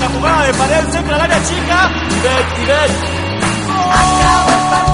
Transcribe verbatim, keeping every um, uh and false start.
jugada de Paredes, entra al área chica. Ivette, Ivette. Acabó el partido.